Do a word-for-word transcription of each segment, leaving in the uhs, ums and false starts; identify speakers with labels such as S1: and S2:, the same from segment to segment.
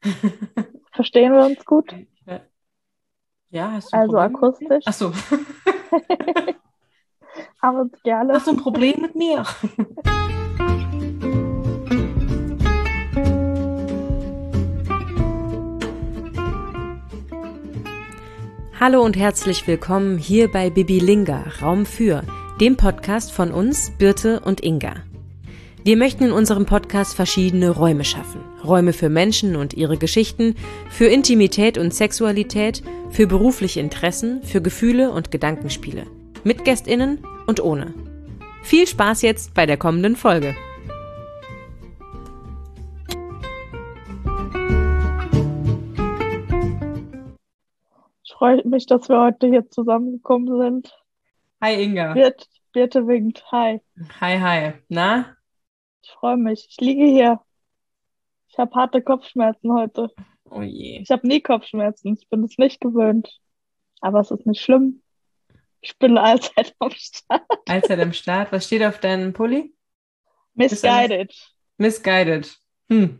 S1: Verstehen wir uns gut?
S2: Ja, hast du ein
S1: Also
S2: Problem mit mir?
S1: akustisch.
S2: Ach so.
S1: Haben uns gerne.
S2: Hast du ein Problem mit mir? Hallo und herzlich willkommen hier bei Bibilinga, Raum für, dem Podcast von uns, Birte und Inga. Wir möchten in unserem Podcast verschiedene Räume schaffen. Räume für Menschen und ihre Geschichten, für Intimität und Sexualität, für berufliche Interessen, für Gefühle und Gedankenspiele. Mit GästInnen und ohne. Viel Spaß jetzt bei der kommenden Folge.
S1: Ich freue mich, dass wir heute hier zusammengekommen sind.
S2: Hi Inga.
S1: Birt, Birte winkt. Hi.
S2: Hi, hi. Na?
S1: Ich freue mich. Ich liege hier. Ich habe harte Kopfschmerzen heute.
S2: Oh je.
S1: Ich habe nie Kopfschmerzen. Ich bin es nicht gewöhnt. Aber es ist nicht schlimm. Ich bin allzeit am Start.
S2: Allzeit am Start. Was steht auf deinem Pulli?
S1: Misguided.
S2: Misguided. Hm.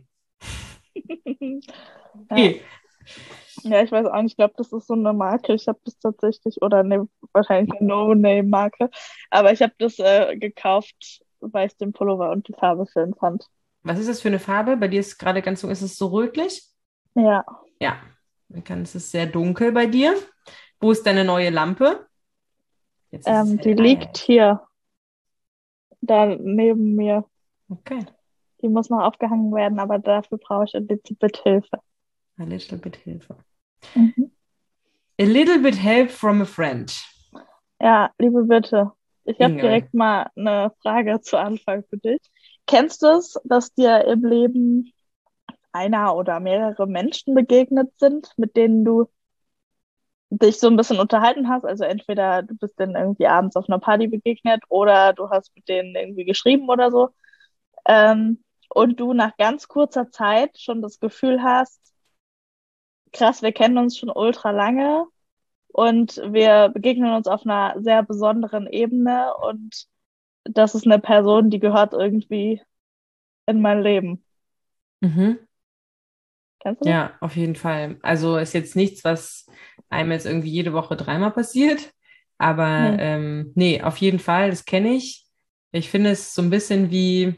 S1: Ja.
S2: Okay.
S1: Ja, ich weiß auch nicht. Ich glaube, das ist so eine Marke. Ich habe das tatsächlich, oder ne, wahrscheinlich eine No-Name-Marke. Aber ich habe das äh, gekauft, weil ich den Pullover und die Farbe schön fand.
S2: Was ist das für eine Farbe? Bei dir ist gerade ganz so, ist es so rötlich?
S1: Ja.
S2: Ja. Man kann, es ist sehr dunkel bei dir. Wo ist deine neue Lampe? Jetzt ist es
S1: Ähm, die
S2: hell.
S1: liegt hier, da neben mir.
S2: Okay.
S1: Die muss noch aufgehangen werden, aber dafür brauche ich ein bisschen Hilfe.
S2: A little bit Hilfe.
S1: Mhm.
S2: A little bit help from a friend.
S1: Ja, liebe Bitte, ich habe
S2: Inge.
S1: direkt mal eine Frage zu Anfang für dich. Kennst du es, dass dir im Leben einer oder mehrere Menschen begegnet sind, mit denen du dich so ein bisschen unterhalten hast? Also entweder du bist denen irgendwie abends auf einer Party begegnet oder du hast mit denen irgendwie geschrieben oder so. Ähm, und du nach ganz kurzer Zeit schon das Gefühl hast, krass, wir kennen uns schon ultra lange und wir begegnen uns auf einer sehr besonderen Ebene und das ist eine Person, die gehört irgendwie in mein Leben.
S2: Mhm.
S1: Kennst du das?
S2: Ja, auf jeden Fall. Also ist jetzt nichts, was einem jetzt irgendwie jede Woche dreimal passiert. Aber
S1: Nee.
S2: ähm, nee, auf jeden Fall, das kenne ich. Ich finde es so ein bisschen wie,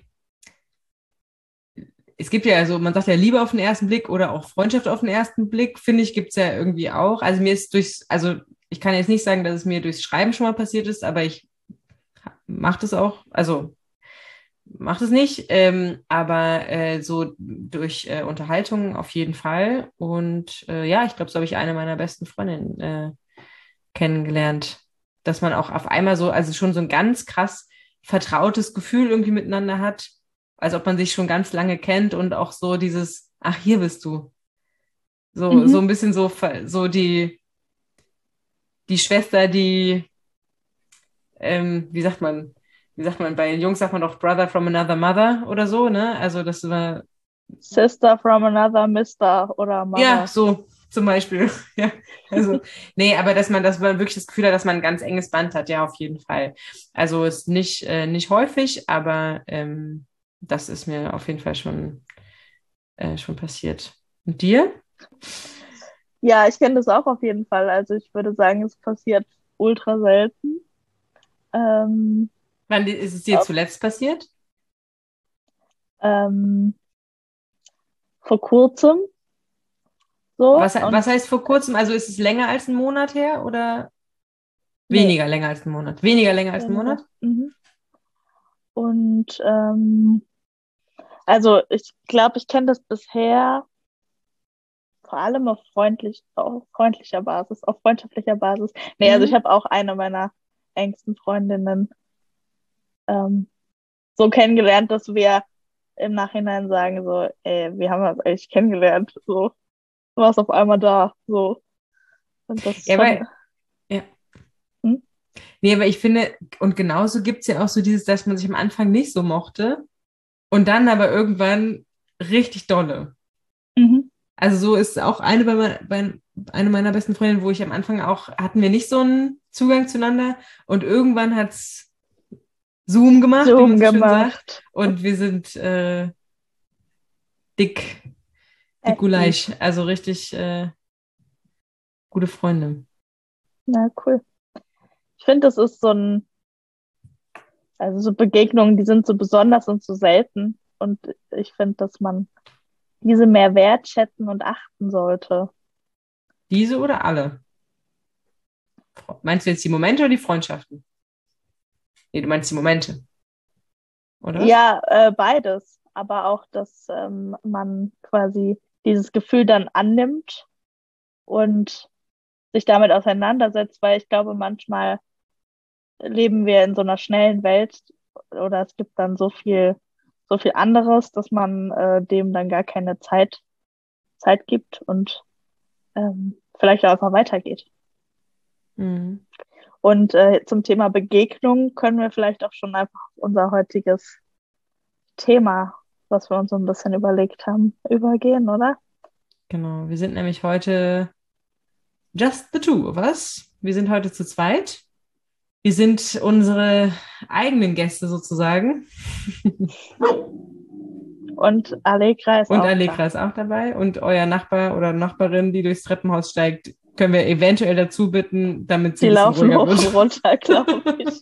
S2: es gibt ja, also man sagt ja Liebe auf den ersten Blick oder auch Freundschaft auf den ersten Blick, finde ich, gibt es ja irgendwie auch. Also mir ist durchs, also ich kann jetzt nicht sagen, dass es mir durchs Schreiben schon mal passiert ist, aber ich mache das auch, also mache es nicht, ähm, aber äh, so durch äh, Unterhaltung auf jeden Fall. Und äh, ja, ich glaube, so habe ich eine meiner besten Freundinnen äh, kennengelernt, dass man auch auf einmal so, also schon so ein ganz krass vertrautes Gefühl irgendwie miteinander hat, als ob man sich schon ganz lange kennt und auch so dieses, ach, hier bist du. So, so
S1: Mhm.
S2: ein bisschen so, so die, die Schwester, die, ähm, wie sagt man, wie sagt man, bei Jungs sagt man doch Brother from another mother oder so, ne? Also das war,
S1: Sister from another Mister oder
S2: ja,
S1: Mother.
S2: so zum Beispiel. Ja, also, nee, aber dass man, dass man wirklich das Gefühl hat, dass man ein ganz enges Band hat, ja, auf jeden Fall. Also ist nicht, äh, nicht häufig, aber ähm, das ist mir auf jeden Fall schon, äh, schon passiert. Und dir?
S1: Ja, ich kenne das auch auf jeden Fall. Also ich würde sagen, es passiert ultra selten. Ähm,
S2: Wann ist es dir
S1: auf,
S2: zuletzt passiert?
S1: ähm, vor kurzem so
S2: Was, was
S1: und
S2: heißt vor kurzem? Also ist es länger als ein Monat her oder
S1: nee,
S2: weniger länger als ein Monat? Weniger länger als ein
S1: weniger.
S2: Monat?
S1: Mhm. Und ähm, also ich glaube, ich kenne das bisher vor allem auf freundlich, auf freundlicher Basis, auf freundschaftlicher Basis. Nee, also ich
S2: Mhm.
S1: habe auch eine meiner engsten Freundinnen ähm, so kennengelernt, dass wir im Nachhinein sagen so, ey, wir haben uns eigentlich kennengelernt, so, du warst auf einmal da, so. Und das ist
S2: Ja,
S1: schon,
S2: weil, ja.
S1: hm?
S2: Nee, aber ich finde, und genauso gibt es ja auch so dieses, dass man sich am Anfang nicht so mochte und dann aber irgendwann richtig dolle.
S1: Mhm.
S2: Also so ist auch eine, bei, mein- bei, eine meiner besten Freundinnen, wo ich am Anfang auch, hatten wir nicht so einen Zugang zueinander und irgendwann hat's Zoom gemacht, wie man
S1: Zoom
S2: so schön sagt,
S1: gemacht.
S2: und wir sind äh, dick, Die
S1: Echt lieb.
S2: Gulasch, also richtig äh, gute Freunde.
S1: Na, cool. Ich finde, das ist so ein, also so Begegnungen, die sind so besonders und so selten. Und ich finde, dass man diese mehr wertschätzen und achten sollte.
S2: Diese oder alle? Meinst du jetzt die Momente oder die Freundschaften? Nee, du meinst die Momente, oder was?
S1: Ja, äh, beides. Aber auch, dass ähm, man quasi dieses Gefühl dann annimmt und sich damit auseinandersetzt, weil ich glaube, manchmal leben wir in so einer schnellen Welt oder es gibt dann so viel, so viel anderes, dass man äh, dem dann gar keine Zeit, Zeit gibt und ähm, vielleicht auch einfach weitergeht.
S2: Mhm.
S1: Und äh, zum Thema Begegnung können wir vielleicht auch schon einfach auf unser heutiges Thema, was wir uns so ein bisschen überlegt haben, übergehen, oder?
S2: Genau, wir sind nämlich heute just the two of us. Wir sind heute zu zweit. Wir sind unsere eigenen Gäste sozusagen.
S1: Und Allegra ist
S2: Und
S1: auch da.
S2: Allegra ist auch dabei. Und euer Nachbar oder Nachbarin, die durchs Treppenhaus steigt, können wir eventuell dazu bitten, damit sie
S1: Die
S2: ein bisschen
S1: laufen
S2: ruhiger
S1: hoch und
S2: wird.
S1: runter, glaube ich.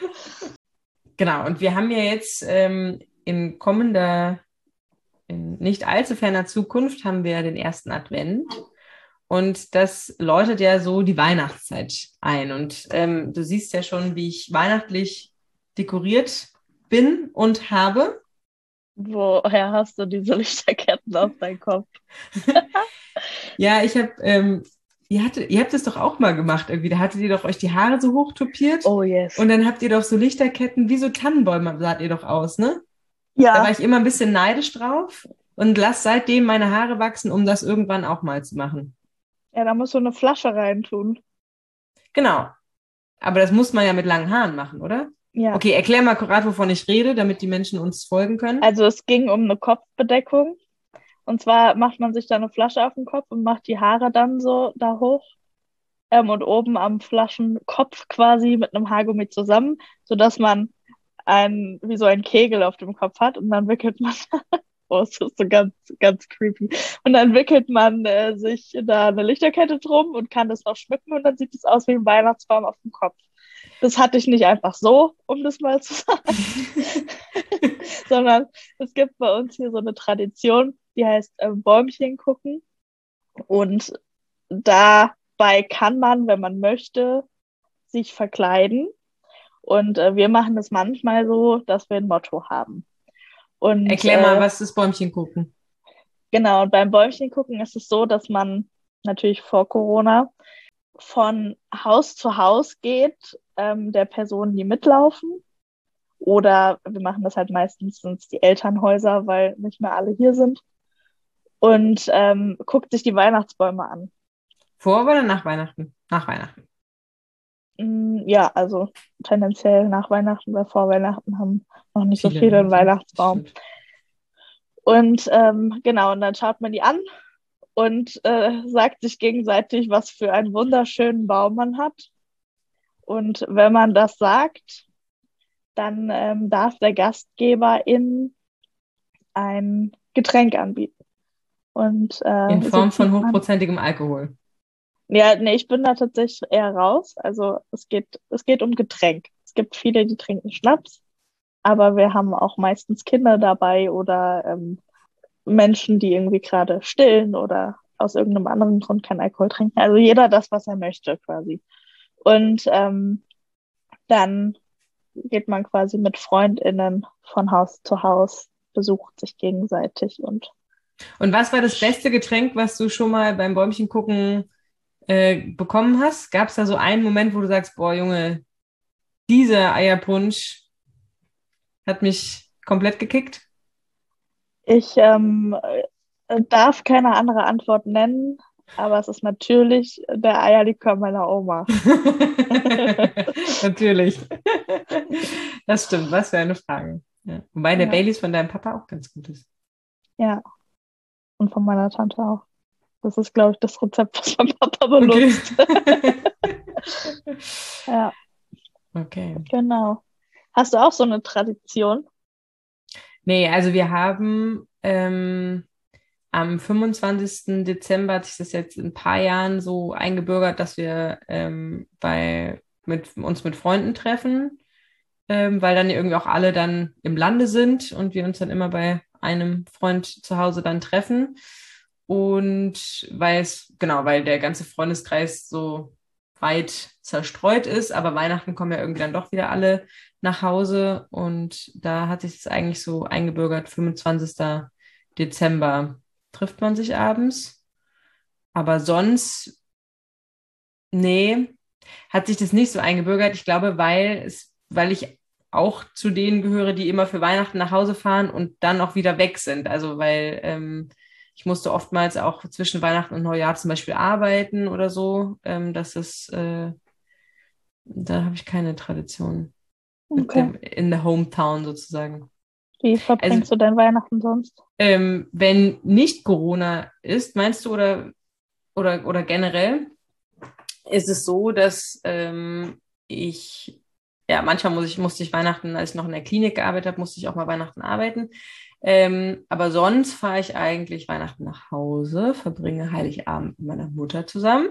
S2: Genau, und wir haben ja jetzt ähm, in kommender, in nicht allzu ferner Zukunft haben wir den ersten Advent. Und das läutet ja so die Weihnachtszeit ein. Und ähm, du siehst ja schon, wie ich weihnachtlich dekoriert bin und habe.
S1: Woher hast du diese Lichterketten auf deinem Kopf?
S2: Ja, ich habe, ähm, ihr, hatte, ihr habt es doch auch mal gemacht irgendwie. Da hattet ihr doch euch die Haare so hoch topiert.
S1: Oh yes.
S2: Und dann habt ihr doch so Lichterketten, wie so Tannenbäume saht ihr doch aus, ne? Da war
S1: Ja,
S2: ich immer ein bisschen neidisch drauf und lass seitdem meine Haare wachsen, um das irgendwann auch mal zu machen.
S1: ja, da musst du eine Flasche reintun.
S2: Genau. Aber das muss man ja mit langen Haaren machen, oder?
S1: Ja,
S2: Okay, erklär mal akkurat, wovon ich rede, damit die Menschen uns folgen können.
S1: also es ging um eine Kopfbedeckung. Und zwar macht man sich da eine Flasche auf den Kopf und macht die Haare dann so da hoch. Ähm, und oben am Flaschenkopf quasi mit einem Haargummi zusammen, sodass man ein, wie so ein Kegel auf dem Kopf hat und dann wickelt man, oh, es ist so ganz, ganz creepy. Und dann wickelt man äh, sich da eine Lichterkette drum und kann das noch schmücken und dann sieht es aus wie ein Weihnachtsbaum auf dem Kopf. Das hatte ich nicht einfach so, um das mal zu sagen, sondern es gibt bei uns hier so eine Tradition, die heißt äh, Bäumchen gucken. Und dabei kann man, wenn man möchte, sich verkleiden. Und äh, wir machen das manchmal so, dass wir ein Motto haben. Und
S2: Erklär mal,
S1: äh,
S2: was ist Bäumchen gucken?
S1: genau, und beim Bäumchen gucken ist es so, dass man natürlich vor Corona von Haus zu Haus geht, ähm, der Personen, die mitlaufen. Oder wir machen das halt meistens, sind es die Elternhäuser, weil nicht mehr alle hier sind. Und ähm, guckt sich die Weihnachtsbäume an.
S2: Vor oder nach Weihnachten? Nach Weihnachten.
S1: Mm, ja, also tendenziell nach Weihnachten, weil vor Weihnachten haben noch nicht so
S2: Viele
S1: viele einen
S2: Leute. Das
S1: Weihnachtsbaum.
S2: stimmt.
S1: Und ähm, genau, und dann schaut man die an und äh, sagt sich gegenseitig, was für einen wunderschönen Baum man hat. Und wenn man das sagt, dann ähm, darf der Gastgeber in ein Getränk anbieten. Und
S2: In
S1: äh, so
S2: Form von
S1: zieht man.
S2: hochprozentigem Alkohol.
S1: Ja, nee, ich bin da tatsächlich eher raus. Also es geht, es geht um Getränk. Es gibt viele, die trinken Schnaps, aber wir haben auch meistens Kinder dabei oder ähm, Menschen, die irgendwie gerade stillen oder aus irgendeinem anderen Grund keinen Alkohol trinken. Also jeder das, was er möchte, quasi. Und ähm, dann geht man quasi mit FreundInnen von Haus zu Haus, besucht sich gegenseitig und
S2: Und was war das beste Getränk, was du schon mal beim Bäumchen gucken äh, bekommen hast? Gab es da so einen Moment, wo du sagst, boah, Junge, dieser Eierpunsch hat mich komplett gekickt?
S1: ich ähm, äh, darf keine andere Antwort nennen, aber es ist natürlich der Eierlikör meiner Oma.
S2: Natürlich. Das stimmt, was für eine Frage. Ja. Wobei der
S1: Ja,
S2: Baileys von deinem Papa auch ganz gut ist.
S1: ja, und von meiner Tante auch. Das ist, glaube ich, das Rezept, was mein Papa
S2: Okay.
S1: benutzt. Ja,
S2: Okay.
S1: genau. Hast du auch so eine Tradition?
S2: Nee, also wir haben ähm, am fünfundzwanzigsten Dezember hat sich das jetzt in ein paar Jahren so eingebürgert, dass wir ähm, bei, mit, uns mit Freunden treffen, ähm, weil dann ja irgendwie auch alle dann im Lande sind und wir uns dann immer bei einem Freund zu Hause dann treffen. Und weil es, genau, weil der ganze Freundeskreis so weit zerstreut ist, aber Weihnachten kommen ja irgendwie dann doch wieder alle nach Hause und da hat sich das eigentlich so eingebürgert, fünfundzwanzigsten Dezember trifft man sich abends, aber sonst, nee, hat sich das nicht so eingebürgert. Ich glaube, weil es, weil ich auch zu denen gehöre, die immer für Weihnachten nach Hause fahren und dann auch wieder weg sind. Also weil ähm, ich musste oftmals auch zwischen Weihnachten und Neujahr zum Beispiel arbeiten oder so. Ähm, das ist, äh, da habe ich keine Tradition mit
S1: Okay.
S2: dem in der Hometown sozusagen.
S1: Wie
S2: Also
S1: verbringst du dein Weihnachten sonst?
S2: ähm, wenn nicht Corona ist, meinst du, oder, oder, oder generell, ist es so, dass ähm, ich, ja, manchmal muss ich, musste ich Weihnachten, als ich noch in der Klinik gearbeitet habe, musste ich auch mal Weihnachten arbeiten. Ähm, aber sonst fahre ich eigentlich Weihnachten nach Hause, verbringe Heiligabend mit meiner Mutter zusammen.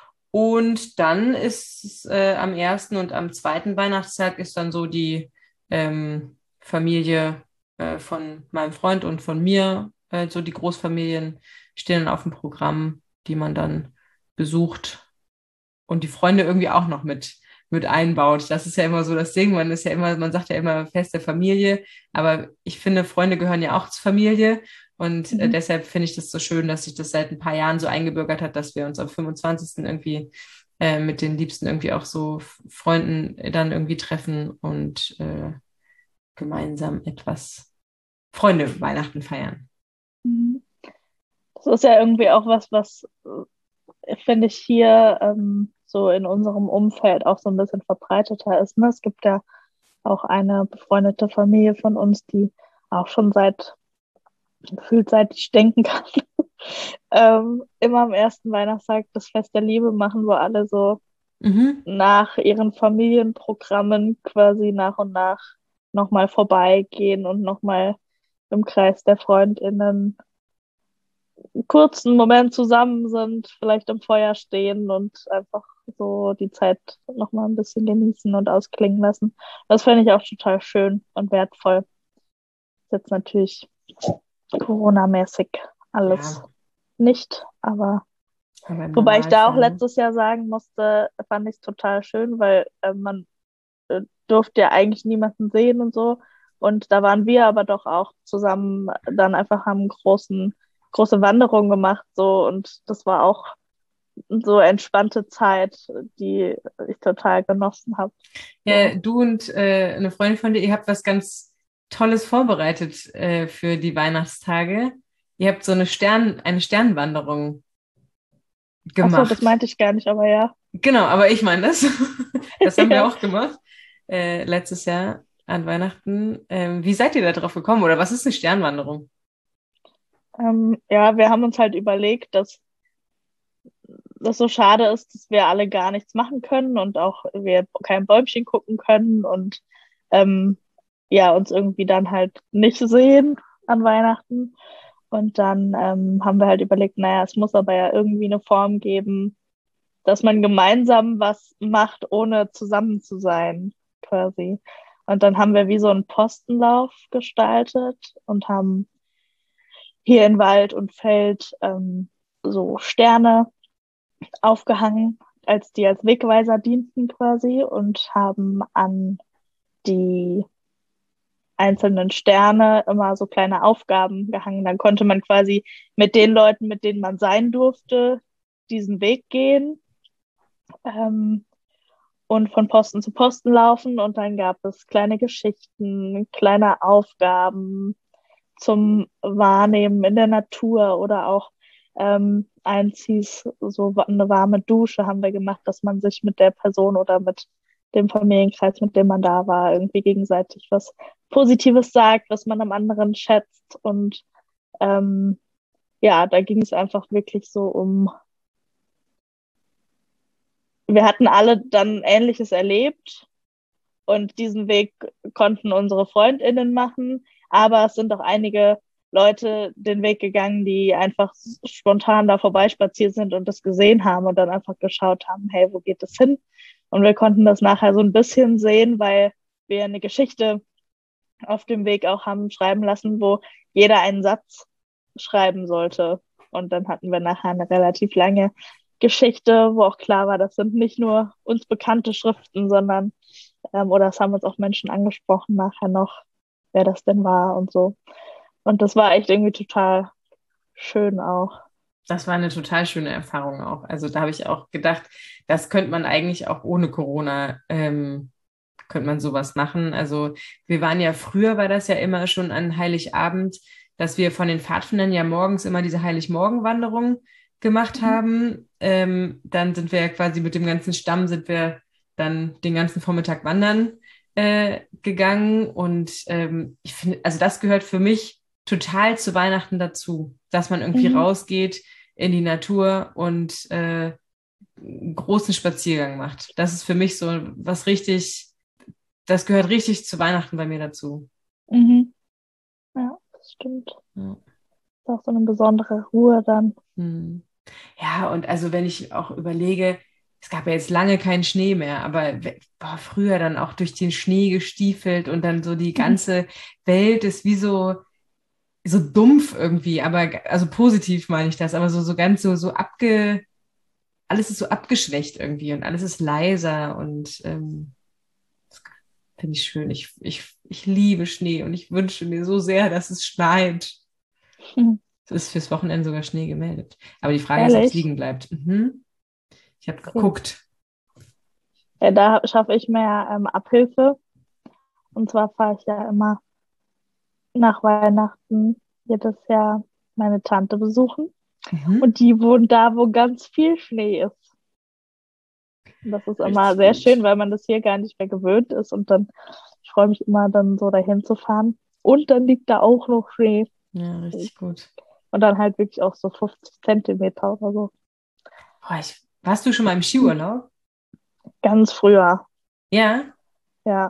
S2: Und dann ist es äh, am ersten und am zweiten Weihnachtstag ist dann so die ähm, Familie äh, von meinem Freund und von mir, äh, so die Großfamilien stehen dann auf dem Programm, die man dann besucht und die Freunde irgendwie auch noch mit, mit einbaut. Das ist ja immer so das Ding. Man ist ja immer, man sagt ja immer feste Familie, aber ich finde, Freunde gehören ja auch zur Familie. Und äh,
S1: Mhm.
S2: deshalb finde ich das so schön, dass sich das seit ein paar Jahren so eingebürgert hat, dass wir uns am fünfundzwanzigsten irgendwie äh, mit den Liebsten irgendwie auch so Freunden dann irgendwie treffen und äh, gemeinsam etwas Freunde Weihnachten feiern.
S1: Mhm. Das ist ja irgendwie auch was, was, äh, finde ich, hier ähm, so in unserem Umfeld auch so ein bisschen verbreiteter ist. Ne? Es gibt ja auch eine befreundete Familie von uns, die auch schon seit, gefühlt seit ich denken kann, ähm, immer am ersten Weihnachtstag das Fest der Liebe machen, wo alle so
S2: Mhm.
S1: nach ihren Familienprogrammen quasi nach und nach nochmal vorbeigehen und nochmal im Kreis der FreundInnen einen kurzen Moment zusammen sind, vielleicht im Feuer stehen und einfach so die Zeit nochmal ein bisschen genießen und ausklingen lassen. Das fände ich auch total schön und wertvoll. Ist jetzt natürlich Corona-mäßig alles
S2: Ja,
S1: nicht, aber
S2: aber im
S1: wobei ich da auch
S2: Normalfall, ne?
S1: letztes Jahr sagen musste, fand ich es total schön, weil äh, man äh, durfte ja eigentlich niemanden sehen und so. Und da waren wir aber doch auch zusammen dann einfach haben großen, große Wanderung gemacht so und das war auch so entspannte Zeit, die ich total genossen habe.
S2: Ja,
S1: So.
S2: du und äh, eine Freundin von dir, ihr habt was ganz Tolles vorbereitet äh, für die Weihnachtstage. Ihr habt so eine Stern, eine Sternwanderung
S1: Ach so, das
S2: gemacht.
S1: meinte ich gar nicht, aber ja.
S2: Genau, aber ich meine das. Das haben wir
S1: Ja.
S2: auch gemacht äh, letztes Jahr an Weihnachten. Ähm, wie seid ihr da drauf gekommen oder was ist eine Sternwanderung?
S1: Ähm, ja, wir haben uns halt überlegt, dass das so schade ist, dass wir alle gar nichts machen können und auch wir kein Bäumchen gucken können und ähm, ja, uns irgendwie dann halt nicht sehen an Weihnachten. Und dann ähm, haben wir halt überlegt, naja, es muss aber ja irgendwie eine Form geben, dass man gemeinsam was macht, ohne zusammen zu sein, quasi. Und dann haben wir wie so einen Postenlauf gestaltet und haben hier in Wald und Feld ähm, so Sterne aufgehangen, als die als Wegweiser dienten quasi und haben an die einzelnen Sterne immer so kleine Aufgaben gehangen. Dann konnte man quasi mit den Leuten, mit denen man sein durfte, diesen Weg gehen ähm, und von Posten zu Posten laufen. Und dann gab es kleine Geschichten, kleine Aufgaben zum Wahrnehmen in der Natur oder auch ähm, eins hieß, so eine warme Dusche haben wir gemacht, dass man sich mit der Person oder mit dem Familienkreis, mit dem man da war, irgendwie gegenseitig was Positives sagt, was man am anderen schätzt. Und ähm, ja, da ging es einfach wirklich so um, wir hatten alle dann Ähnliches erlebt und diesen Weg konnten unsere FreundInnen machen, aber es sind auch einige Leute den Weg gegangen, die einfach spontan da vorbeispaziert sind und das gesehen haben und dann einfach geschaut haben, hey, wo geht das hin? Und wir konnten das nachher so ein bisschen sehen, weil wir eine Geschichte auf dem Weg auch haben schreiben lassen, wo jeder einen Satz schreiben sollte. Und dann hatten wir nachher eine relativ lange Geschichte, wo auch klar war, das sind nicht nur uns bekannte Schriften, sondern, ähm, oder es haben uns auch Menschen angesprochen nachher noch, wer das denn war und so. Und das war echt irgendwie total schön auch.
S2: Das war eine total schöne Erfahrung auch. Also da habe ich auch gedacht, das könnte man eigentlich auch ohne Corona, ähm, könnte man sowas machen. Also wir waren ja früher, war das ja immer schon an Heiligabend, dass wir von den Pfadfindern ja morgens immer diese Heiligmorgenwanderung gemacht
S1: Mhm.
S2: haben. Ähm, dann sind wir ja quasi mit dem ganzen Stamm, sind wir dann den ganzen Vormittag wandern äh, gegangen. Und ähm, ich finde, also das gehört für mich total zu Weihnachten dazu, dass man irgendwie
S1: Mhm.
S2: rausgeht in die Natur und äh, einen großen Spaziergang macht. Das ist für mich so was richtig, das gehört richtig zu Weihnachten bei mir dazu.
S1: Mhm. Ja, das stimmt.
S2: Ja.
S1: Ist auch so eine besondere Ruhe dann.
S2: Hm. Ja, und also wenn ich auch überlege, es gab ja jetzt lange keinen Schnee mehr, aber boah, früher dann auch durch den Schnee gestiefelt und dann so die
S1: Mhm.
S2: ganze Welt ist wie so so dumpf irgendwie, aber also positiv meine ich das, aber so so ganz so so abge alles ist so abgeschwächt irgendwie und alles ist leiser und ähm, das finde ich schön. Ich, ich, ich liebe Schnee und ich wünsche mir so sehr, dass es schneit.
S1: Mhm.
S2: Es ist fürs Wochenende sogar Schnee gemeldet. Aber die Frage ist, ob es
S1: Ehrlich?
S2: liegen bleibt. Mhm. Ich habe
S1: Okay.
S2: geguckt.
S1: Ja, da schaffe ich mehr ähm, Abhilfe. Und zwar fahre ich ja immer nach Weihnachten jedes Jahr meine Tante besuchen.
S2: Mhm.
S1: Und die wohnt da, wo ganz viel Schnee ist. Und das ist immer
S2: Richtig
S1: sehr schön,
S2: gut.
S1: weil man das hier gar nicht mehr gewöhnt ist. Und dann, ich freue mich immer dann so dahin zu fahren. Und dann liegt da auch noch Schnee.
S2: Ja, richtig gut.
S1: Und dann halt wirklich auch so fünfzig Zentimeter oder so.
S2: Boah, ich, warst du schon mal im Skiurlaub?
S1: Ganz früher,
S2: Ja.
S1: ja.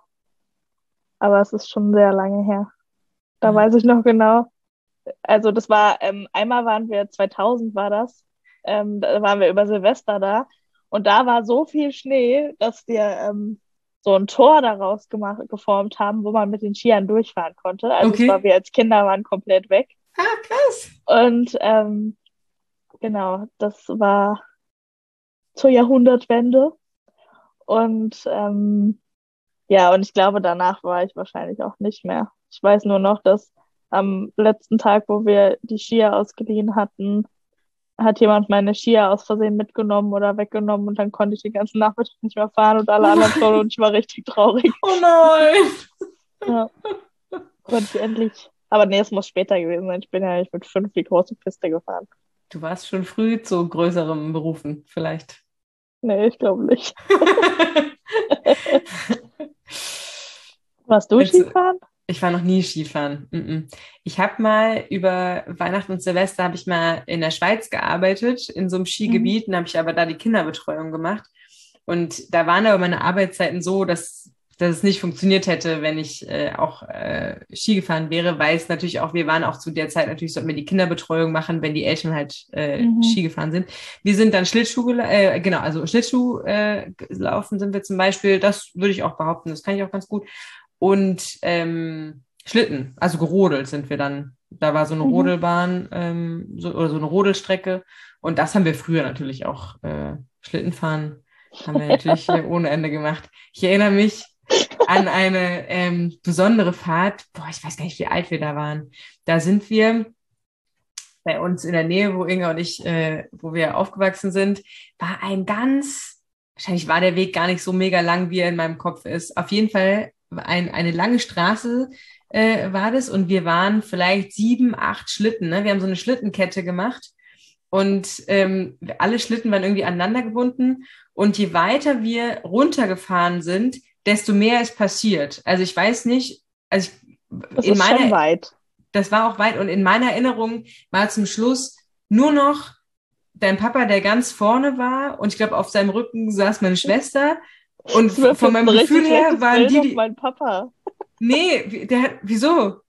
S1: Aber es ist schon sehr lange her. Da
S2: Ah,
S1: weiß ich noch genau. Also das war, ähm, einmal waren wir, zweitausend war das, ähm, da waren wir über Silvester da und da war so viel Schnee, dass wir ähm, so ein Tor daraus gemacht, geformt haben, wo man mit den Skiern durchfahren konnte. Also es war,
S2: okay.
S1: wir als Kinder waren komplett weg.
S2: Ah, krass.
S1: Und ähm, genau, das war zur Jahrhundertwende. Und ähm, ja, und ich glaube, danach war ich wahrscheinlich auch nicht mehr. Ich weiß nur noch, dass am letzten Tag, wo wir die Skier ausgeliehen hatten, hat jemand meine Skier aus Versehen mitgenommen oder weggenommen und dann konnte ich den ganzen Nachmittag nicht mehr fahren und alle
S2: Oh
S1: anderen
S2: nein.
S1: schon und ich war richtig traurig.
S2: Oh nein.
S1: Ja, konnte ich endlich. Aber nee, es muss später gewesen sein. Ich bin ja nicht mit fünf die große Piste gefahren.
S2: Du warst schon früh zu größeren Berufen, vielleicht.
S1: Nee, ich glaube nicht. Warst du
S2: Jetzt,
S1: Skifahren?
S2: ich war noch nie Skifahren. Mm-mm. Ich habe mal über Weihnachten und Silvester habe ich mal in der Schweiz gearbeitet, in so einem
S1: Mhm.
S2: Skigebiet, und habe ich aber da die Kinderbetreuung gemacht. Und da waren aber meine Arbeitszeiten so, dass, dass es nicht funktioniert hätte, wenn ich äh, auch äh, Ski gefahren wäre, weil es natürlich auch, wir waren auch zu der Zeit natürlich, sollten wir die Kinderbetreuung machen, wenn die Eltern halt äh,
S1: Mhm.
S2: Ski gefahren sind. Wir sind dann Schlittschuh, äh, genau, also Schlittschuh äh, gelaufen sind wir zum Beispiel, das würde ich auch behaupten, das kann ich auch ganz gut. Und ähm, Schlitten, also gerodelt sind wir dann. Da war so eine
S1: Mhm.
S2: Rodelbahn ähm, so, oder so eine Rodelstrecke. Und das haben wir früher natürlich auch äh, Schlittenfahren, haben wir natürlich äh, ohne Ende gemacht. Ich erinnere mich an eine ähm, besondere Fahrt. Boah, ich weiß gar nicht, wie alt wir da waren. Da sind wir bei uns in der Nähe, wo Inga und ich, äh, wo wir aufgewachsen sind, war ein ganz, wahrscheinlich war der Weg gar nicht so mega lang, wie er in meinem Kopf ist. Auf jeden Fall ein, eine lange Straße äh, war das und wir waren vielleicht sieben, acht Schlitten. Ne? Wir haben so eine Schlittenkette gemacht und ähm, alle Schlitten waren irgendwie aneinander gebunden und je weiter wir runtergefahren sind, desto mehr ist passiert. Also ich weiß nicht, also ich,
S1: Das
S2: in
S1: ist schon
S2: meiner
S1: weit.
S2: das war auch weit und in meiner Erinnerung war zum Schluss nur noch dein Papa, der ganz vorne war und ich glaube, auf seinem Rücken saß meine Schwester und
S1: Das wirft
S2: von
S1: jetzt ein
S2: meinem
S1: richtig
S2: Gefühl her
S1: schlechtes
S2: waren
S1: Bild
S2: die,
S1: auf
S2: die,
S1: meinen Papa.
S2: nee, der hat, wieso?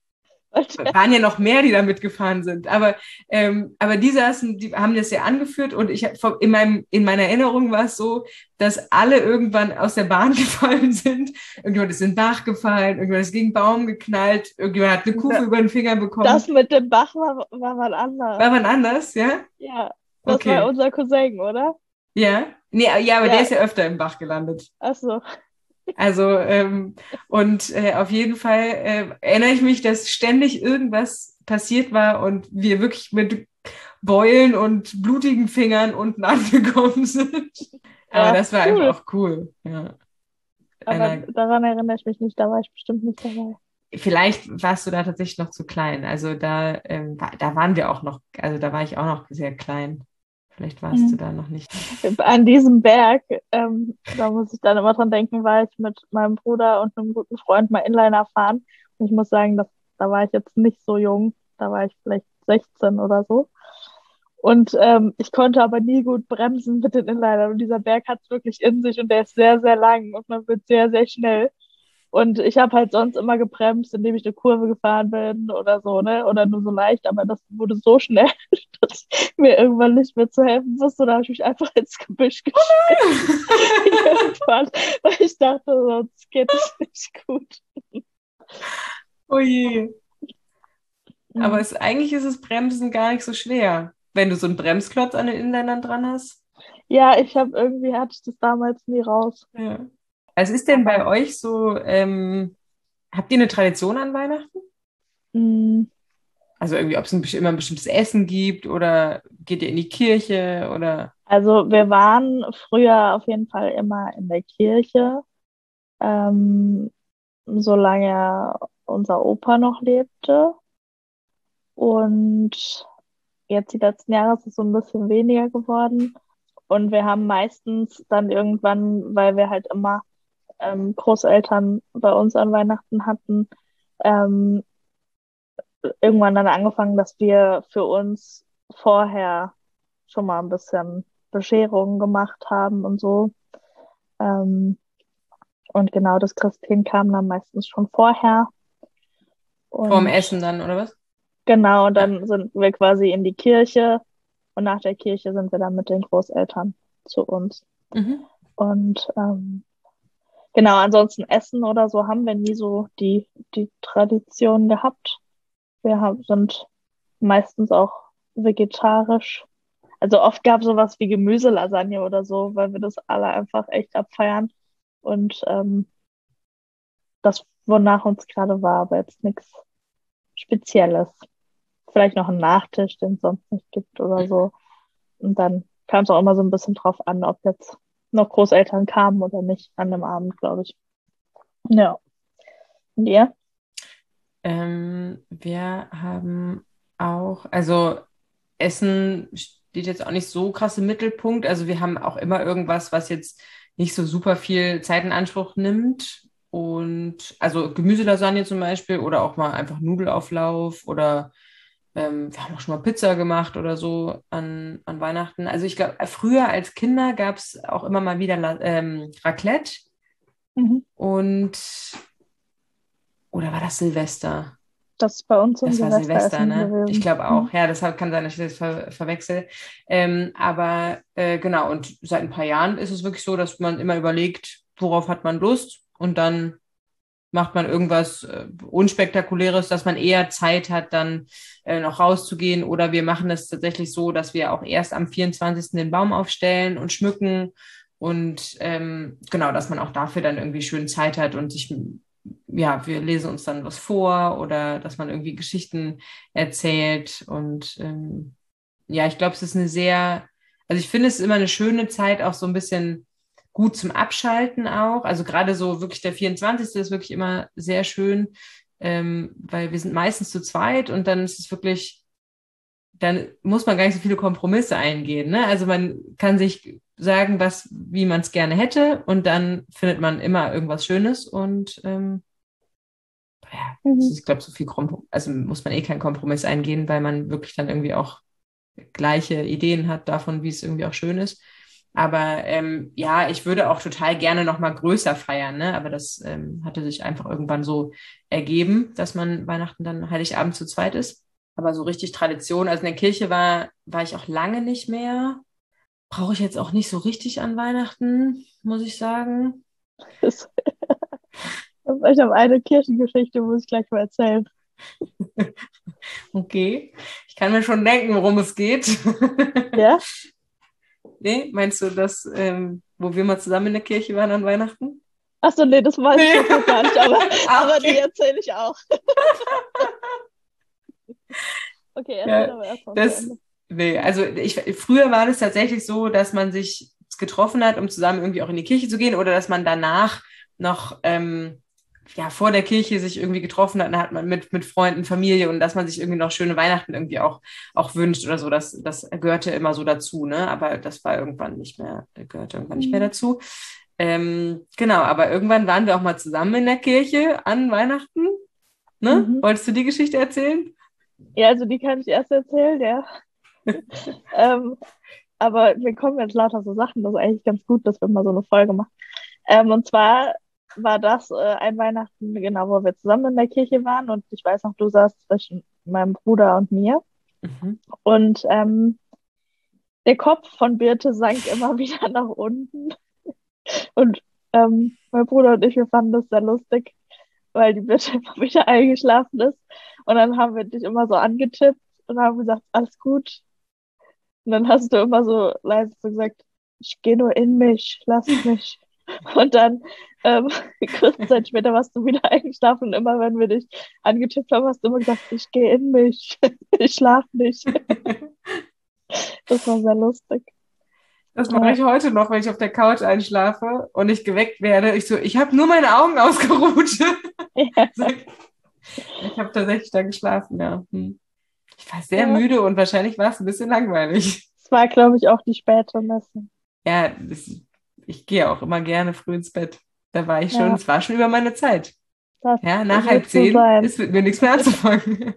S2: waren ja noch mehr, die da mitgefahren sind. Aber, ähm, aber die saßen, die haben das ja angeführt und ich in meinem, in meiner Erinnerung war es so, dass alle irgendwann aus der Bahn gefallen sind. Irgendjemand ist in den Bach gefallen, irgendjemand ist gegen einen Baum geknallt, irgendjemand hat eine Kufe über den Finger bekommen.
S1: Das mit dem Bach war, war mal anders.
S2: War man anders, ja?
S1: Ja, das
S2: Okay.
S1: war unser Cousin, oder?
S2: Ja? Nee, ja, aber
S1: Ja.
S2: der ist ja öfter im Bach gelandet.
S1: Ach so.
S2: Also, ähm, und äh, auf jeden Fall äh, erinnere ich mich, dass ständig irgendwas passiert war und wir wirklich mit Beulen und blutigen Fingern unten angekommen sind. Aber
S1: Ja,
S2: das war
S1: cool.
S2: einfach auch cool. Ja.
S1: Aber
S2: Einer,
S1: daran erinnere ich mich nicht, da war ich bestimmt nicht dabei.
S2: vielleicht warst du da tatsächlich noch zu klein. Also da, ähm, wa- da waren wir auch noch, also da war ich auch noch sehr klein. Vielleicht warst
S1: Mhm.
S2: du da noch nicht.
S1: An diesem Berg, ähm, da muss ich dann immer dran denken, war ich mit meinem Bruder und einem guten Freund mal Inliner fahren. Und ich muss sagen, dass, da war ich jetzt nicht so jung. Da war ich vielleicht sechzehn oder so. Und ähm, ich konnte aber nie gut bremsen mit den Inlinern. Und dieser Berg hat es wirklich in sich und der ist sehr, sehr lang und man wird sehr, sehr schnell. Und ich habe halt sonst immer gebremst, indem ich eine Kurve gefahren bin oder so, ne? Oder nur so leicht, aber das wurde so schnell, dass ich mir irgendwann nicht mehr zu helfen wusste. Da habe ich mich einfach ins Gebüsch geschmissen. Irgendwann, weil ich dachte, sonst geht es nicht gut.
S2: Oh je. Aber
S1: Mhm.
S2: es, eigentlich ist das Bremsen gar nicht so schwer, wenn du so einen Bremsklotz an den Inlinern dran hast.
S1: Ja, ich habe irgendwie, hatte ich das damals nie raus.
S2: Ja. Was ist denn bei
S1: Aber
S2: euch so, ähm, habt ihr eine Tradition an Weihnachten?
S1: mh,
S2: Also irgendwie, ob es ein, besti- immer ein bestimmtes Essen gibt oder geht ihr in die Kirche oder...
S1: also wir waren früher auf jeden Fall immer in der Kirche, ähm, solange unser Opa noch lebte. Und jetzt die letzten Jahre ist es so ein bisschen weniger geworden. Und wir haben meistens dann irgendwann, weil wir halt immer ähm, Großeltern bei uns an Weihnachten hatten, ähm, irgendwann dann angefangen, dass wir für uns vorher schon mal ein bisschen Bescherungen gemacht haben und so. Ähm, und genau das Christkind kam dann meistens schon vorher.
S2: Vorm
S1: Und
S2: Essen dann, oder was?
S1: genau, und
S2: Ja.
S1: dann sind wir quasi in die Kirche und nach der Kirche sind wir dann mit den Großeltern zu uns.
S2: Mhm.
S1: Und ähm, genau, ansonsten Essen oder so haben wir nie so die, die Tradition gehabt. Wir haben, sind meistens auch vegetarisch. Also oft gab es sowas wie Gemüselasagne oder so, weil wir das alle einfach echt abfeiern. Und ähm, das, wonach uns gerade war, aber jetzt nichts Spezielles. Vielleicht noch einen Nachtisch, den es sonst nicht gibt oder so. Und dann kam es auch immer so ein bisschen drauf an, ob jetzt noch Großeltern kamen oder nicht an dem Abend, glaube ich. Ja. Und ihr?
S2: Ähm, wir haben auch, also Essen steht jetzt auch nicht so krass im Mittelpunkt. Also wir haben auch immer irgendwas, was jetzt nicht so super viel Zeit in Anspruch nimmt. Und also Gemüselasagne zum Beispiel oder auch mal einfach Nudelauflauf oder ähm, wir haben auch schon mal Pizza gemacht oder so an, an Weihnachten. Also ich glaube, früher als Kinder gab es auch immer mal wieder La- ähm, Raclette
S1: Mhm.
S2: und oder war das Silvester?
S1: Das ist bei uns im
S2: Das war Silvester,
S1: Silvesteressen
S2: ne? Ich
S1: gewesen.
S2: glaube auch.
S1: Mhm.
S2: Ja, deshalb kann sein, dass ich das ver verwechsel. Ähm, aber äh, genau, und seit ein paar Jahren ist es wirklich so, dass man immer überlegt, worauf hat man Lust und dann macht man irgendwas äh, Unspektakuläres, dass man eher Zeit hat, dann äh, noch rauszugehen. Oder wir machen es tatsächlich so, dass wir auch erst am vierundzwanzigsten den Baum aufstellen und schmücken. Und ähm, genau, dass man auch dafür dann irgendwie schön Zeit hat und sich, ja, wir lesen uns dann was vor oder dass man irgendwie Geschichten erzählt. Und ähm, ja, ich glaube, es ist eine sehr, also ich finde es ist immer eine schöne Zeit, auch so ein bisschen gut zum Abschalten auch. Also gerade so wirklich der vierundzwanzigste ist wirklich immer sehr schön, ähm, weil wir sind meistens zu zweit und dann ist es wirklich, dann muss man gar nicht so viele Kompromisse eingehen. Ne? Also man kann sich sagen, was, wie man es gerne hätte und dann findet man immer irgendwas Schönes und ähm, ja, es
S1: Mhm.
S2: ist, ich glaube, so viel Komprom also muss man eh keinen Kompromiss eingehen, weil man wirklich dann irgendwie auch gleiche Ideen hat davon, wie es irgendwie auch schön ist. Aber ähm, ja, ich würde auch total gerne noch mal größer feiern, ne? Aber das ähm, hatte sich einfach irgendwann so ergeben, dass man Weihnachten dann Heiligabend zu zweit ist. Aber so richtig Tradition, also in der Kirche war, war ich auch lange nicht mehr. Brauche ich jetzt auch nicht so richtig an Weihnachten, muss ich sagen.
S1: Das, ich habe eine Kirchengeschichte, muss ich gleich mal erzählen.
S2: Okay, ich kann mir schon denken, worum es geht.
S1: Ja?
S2: Nee, meinst du das, ähm, wo wir mal zusammen in der Kirche waren an Weihnachten?
S1: Achso, nee, das weiß ich jetzt noch gar nicht, aber,
S2: Ah,
S1: aber die
S2: okay.
S1: erzähle ich auch. Okay, erzähl
S2: Ja,
S1: aber erstmal zu
S2: das,
S1: Ende.
S2: nee, also ich, früher war das tatsächlich so, dass man sich getroffen hat, um zusammen irgendwie auch in die Kirche zu gehen oder dass man danach noch ähm, ja, vor der Kirche sich irgendwie getroffen hat, dann hat man mit, mit Freunden, Familie und dass man sich irgendwie noch schöne Weihnachten irgendwie auch, auch wünscht oder so. Das, das gehörte immer so dazu, ne? Aber das war irgendwann nicht mehr, gehörte irgendwann nicht mehr
S1: Mhm.
S2: dazu. Ähm, genau, aber irgendwann waren wir auch mal zusammen in der Kirche an Weihnachten, ne?
S1: Mhm.
S2: Wolltest du die Geschichte erzählen?
S1: Ja, also die kann ich erst erzählen, ja. Ähm, aber mir kommen jetzt lauter so Sachen, das ist eigentlich ganz gut, dass wir mal so eine Folge machen. Ähm, und zwar war das äh, ein Weihnachten, genau, wo wir zusammen in der Kirche waren und ich weiß noch, du saßt zwischen meinem Bruder und mir
S2: Mhm.
S1: und ähm, der Kopf von Birte sank immer wieder nach unten und ähm, mein Bruder und ich, wir fanden das sehr lustig, weil die Birte immer wieder eingeschlafen ist und dann haben wir dich immer so angetippt und haben gesagt, alles gut. Und dann hast du immer so leise so gesagt, ich gehe nur in mich, lass mich. Und dann ähm, kurze Zeit später warst du wieder eingeschlafen und immer wenn wir dich angetippt haben, hast du immer gesagt, ich gehe in mich, ich schlafe nicht. Das war sehr lustig.
S2: Das mache
S1: Ja,
S2: ich heute noch, wenn ich auf der Couch einschlafe und ich geweckt werde. Ich so, ich habe nur meine Augen ausgeruht.
S1: ja,
S2: Ich habe tatsächlich da geschlafen, ja. Hm. Ich war sehr
S1: ja.
S2: müde und wahrscheinlich war es ein bisschen langweilig.
S1: Es war, glaube ich, auch die späte Messe.
S2: Ja, das, ich gehe auch immer gerne früh ins Bett. Da war ich schon,
S1: Ja,
S2: es war schon über meine Zeit.
S1: das
S2: Ja, nach halb
S1: wird so
S2: zehn
S1: sein.
S2: ist mit mir nichts mehr anzufangen.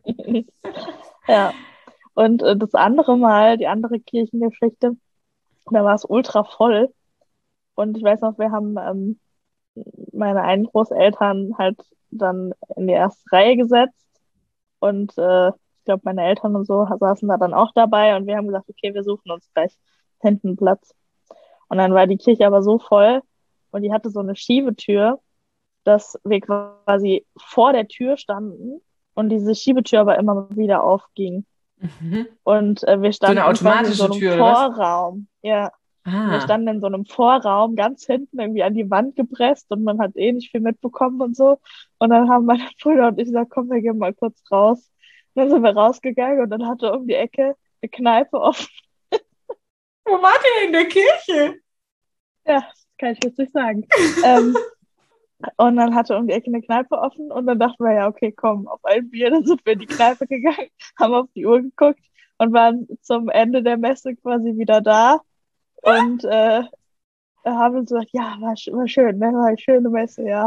S1: Ja, und äh, das andere Mal, die andere Kirchengeschichte, da war es ultra voll. Und ich weiß noch, wir haben ähm, meine einen Großeltern halt dann in die erste Reihe gesetzt. Und äh, ich glaube, meine Eltern und so saßen da dann auch dabei. Und wir haben gesagt, okay, wir suchen uns gleich hinten einen Platz. Und dann war die Kirche aber so voll und die hatte so eine Schiebetür, dass wir quasi vor der Tür standen und diese Schiebetür aber immer wieder aufging.
S2: Mhm.
S1: Und äh, wir
S2: So eine
S1: standen quasi in so
S2: automatische
S1: einem
S2: Tür, oder was?
S1: Vorraum. Ja. Und wir
S2: Ah.
S1: standen in so einem Vorraum ganz hinten irgendwie an die Wand gepresst und man hat eh nicht viel mitbekommen und so. Und dann haben meine Brüder und ich gesagt, komm, wir gehen mal kurz raus. Und dann sind wir rausgegangen und dann hatte um die Ecke eine Kneipe offen.
S2: Wo wart ihr in der Kirche?
S1: Ja, das kann ich jetzt nicht sagen. Ähm, und dann hatte um die Ecke eine Kneipe offen und dann dachten wir, ja, okay, komm, auf ein Bier. Dann sind wir in die Kneipe gegangen, haben auf die Uhr geguckt und waren zum Ende der Messe quasi wieder da. Und äh, haben uns gesagt, ja, war, sch- war schön, ne? War eine schöne Messe, ja.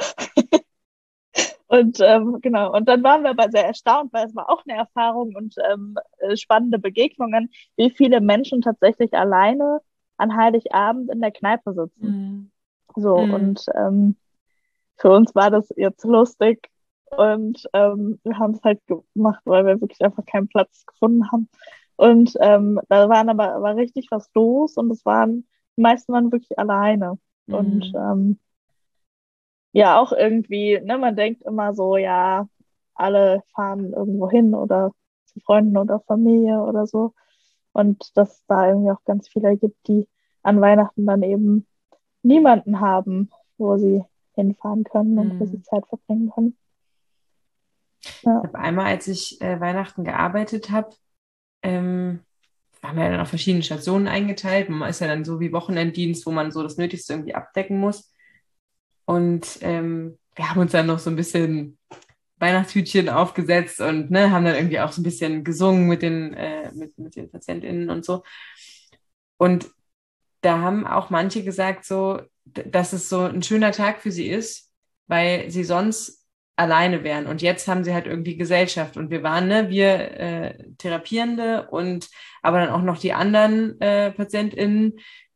S1: Und ähm, genau, und dann waren wir aber sehr erstaunt, weil es war auch eine Erfahrung und ähm, äh, spannende Begegnungen, wie viele Menschen tatsächlich alleine an Heiligabend in der Kneipe sitzen.
S2: Hm.
S1: So,
S2: Hm.
S1: und ähm, für uns war das jetzt lustig und ähm, wir haben es halt gemacht, weil wir wirklich einfach keinen Platz gefunden haben. Und ähm, da waren aber war richtig was los und es waren, die meisten waren wirklich alleine. Und
S2: Hm.
S1: ähm, ja, auch irgendwie, ne, man denkt immer so, ja, alle fahren irgendwo hin oder zu Freunden oder Familie oder so. Und dass es da irgendwie auch ganz viele gibt, die an Weihnachten dann eben niemanden haben, wo sie hinfahren können und wo sie
S2: Hm.
S1: Zeit verbringen können.
S2: Ich
S1: Ja.
S2: habe einmal, als ich äh, Weihnachten gearbeitet habe, ähm, haben wir ja dann auf verschiedene Stationen eingeteilt. Man ist ja dann so wie Wochenenddienst, wo man so das Nötigste irgendwie abdecken muss. Und ähm, wir haben uns dann noch so ein bisschen Weihnachtshütchen aufgesetzt und ne, haben dann irgendwie auch so ein bisschen gesungen mit den, äh, mit, mit den PatientInnen und so. Und da haben auch manche gesagt, so, d- dass es so ein schöner Tag für sie ist, weil sie sonst alleine wären. Und jetzt haben sie halt irgendwie Gesellschaft. Und wir waren, ne, wir äh, Therapierende und aber dann auch noch die anderen äh, PatientInnen,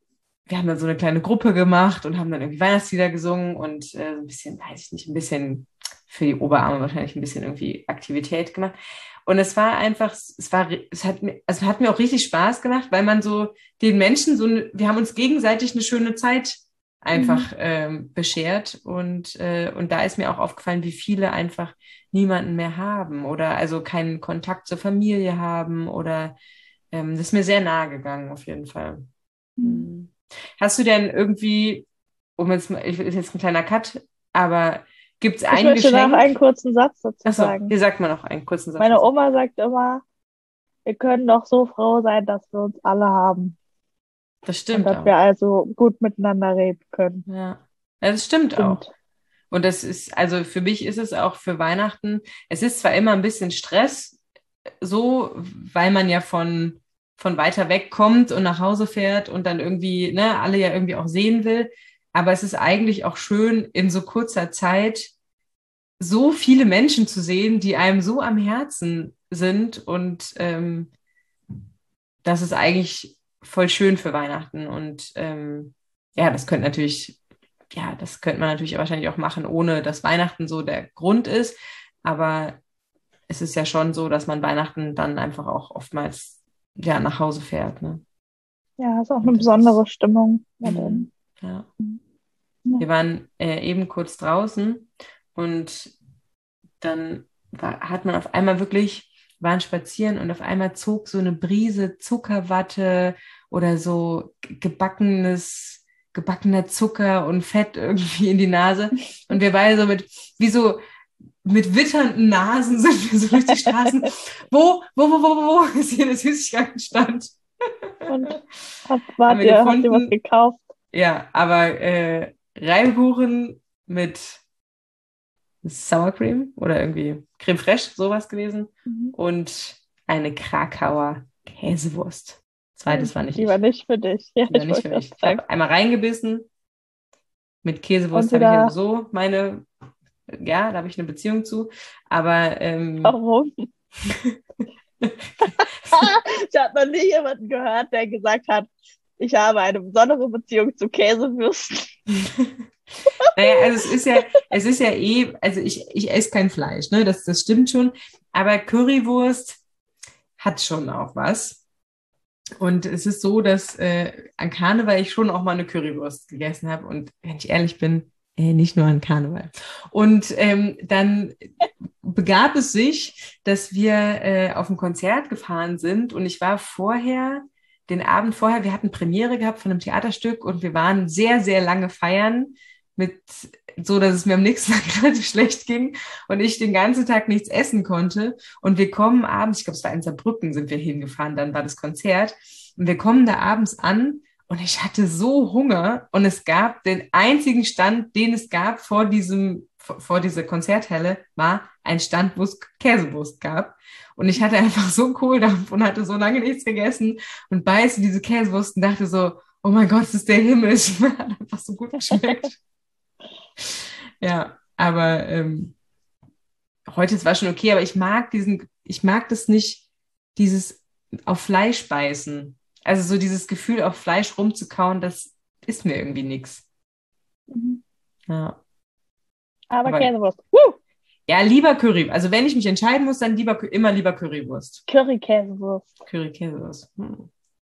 S2: wir haben dann so eine kleine Gruppe gemacht und haben dann irgendwie Weihnachtslieder gesungen und äh, so ein bisschen, weiß ich nicht, ein bisschen für die Oberarme wahrscheinlich ein bisschen irgendwie Aktivität gemacht. Und es war einfach, es war, es hat mir, also hat mir auch richtig Spaß gemacht, weil man so den Menschen so, eine, wir haben uns gegenseitig eine schöne Zeit einfach
S1: Mhm.
S2: ähm, beschert und, äh, und da ist mir auch aufgefallen, wie viele einfach niemanden mehr haben oder also keinen Kontakt zur Familie haben oder ähm, das ist mir sehr nahe gegangen auf jeden Fall.
S1: Mhm.
S2: Hm. Hast du denn irgendwie, um jetzt mal, ich- ist jetzt ein kleiner Cut, aber gibt es
S1: Ich
S2: ein
S1: möchte noch
S2: Geschenk?
S1: einen kurzen Satz dazu
S2: Achso,
S1: sagen.
S2: hier sagt man noch einen kurzen Satz
S1: Meine
S2: dazu.
S1: Oma sagt immer, wir können doch so froh sein, dass wir uns alle haben
S2: Das
S1: und
S2: stimmt
S1: dass wir
S2: auch.
S1: also gut miteinander reden können.
S2: Ja. Ja, das stimmt auch.
S1: Stimmt.
S2: Und das ist, also für mich ist es auch für Weihnachten, es ist zwar immer ein bisschen Stress, so, weil man ja von, von weiter weg kommt und nach Hause fährt und dann irgendwie, ne, alle ja irgendwie auch sehen will, aber es ist eigentlich auch schön, in so kurzer Zeit so viele Menschen zu sehen, die einem so am Herzen sind und ähm, das ist eigentlich voll schön für Weihnachten und ähm, ja, das könnte natürlich ja, das könnte man natürlich wahrscheinlich auch machen, ohne dass Weihnachten so der Grund ist. Aber es ist ja schon so, dass man Weihnachten dann einfach auch oftmals ja, nach Hause fährt. Ne?
S1: Ja, ist auch eine
S2: Und das ist,
S1: besondere Stimmung. Ja,
S2: mh,
S1: dann,
S2: ja.
S1: ja.
S2: Wir waren äh, eben kurz draußen und dann war, hat man auf einmal wirklich, waren spazieren und auf einmal zog so eine Brise Zuckerwatte oder so gebackenes, gebackener Zucker und Fett irgendwie in die Nase. Und wir beide so mit, wie so mit witternden Nasen sind wir so durch die Straßen. Wo, wo, wo, wo, wo, wo ist hier eine Süßigkeitenstand?
S1: Und habt,
S2: Haben
S1: wart
S2: wir
S1: ihr, habt ihr was
S2: gefunden.
S1: gekauft?
S2: Ja, aber äh, Reibkuchen mit Sour Cream oder irgendwie Creme Fraiche, sowas gewesen.
S1: Mhm.
S2: Und eine Krakauer Käsewurst.
S1: Oh,
S2: Zweites war nicht
S1: die war
S2: ich.
S1: nicht für dich. Ja,
S2: Die war
S1: ich
S2: nicht
S1: wollte
S2: für
S1: gerade
S2: mich. Ich
S1: sagen.
S2: habe einmal reingebissen. Mit
S1: Und
S2: Käsewurst habe ich ja
S1: wieder,
S2: so meine, ja, da habe ich eine Beziehung zu. Aber ähm,
S1: warum? Ich habe noch nie jemanden gehört, der gesagt hat, ich habe eine besondere Beziehung zu Käsewürsten.
S2: naja, also es ist ja, es ist ja eh, also ich, ich esse kein Fleisch, ne? Das, das stimmt schon. Aber Currywurst hat schon auch was. Und es ist so, dass äh, an Karneval ich schon auch mal eine Currywurst gegessen habe. Und wenn ich ehrlich bin, äh, nicht nur an Karneval. Und ähm, dann begab es sich, dass wir äh, auf ein Konzert gefahren sind. Und ich war vorher, den Abend vorher, wir hatten Premiere gehabt von einem Theaterstück und wir waren sehr, sehr lange feiern. Mit so, dass es mir am nächsten Tag relativ schlecht ging und ich den ganzen Tag nichts essen konnte. Und wir kommen abends, ich glaube, es war in Saarbrücken, sind wir hingefahren, dann war das Konzert. Und wir kommen da abends an und ich hatte so Hunger und es gab den einzigen Stand, den es gab vor diesem, vor dieser Konzerthalle, war ein Stand, wo es Käsewurst gab. Und ich hatte einfach so Kohldampf und hatte so lange nichts gegessen und beiße diese Käsewurst und dachte so, oh mein Gott, das ist der Himmel. Es hat einfach so gut geschmeckt. Ja, aber ähm, heute ist war schon okay, aber ich mag diesen, ich mag das nicht, dieses auf Fleisch beißen. Also so dieses Gefühl, auf Fleisch rumzukauen, das ist mir irgendwie nichts.
S1: Mhm.
S2: Ja,
S1: Aber
S2: aber
S1: Käsewurst. Woo!
S2: ja, lieber Curry. Also wenn ich mich entscheiden muss, dann lieber immer lieber Currywurst.
S1: Curry-Käsewurst.
S2: Curry-Käsewurst. Hm.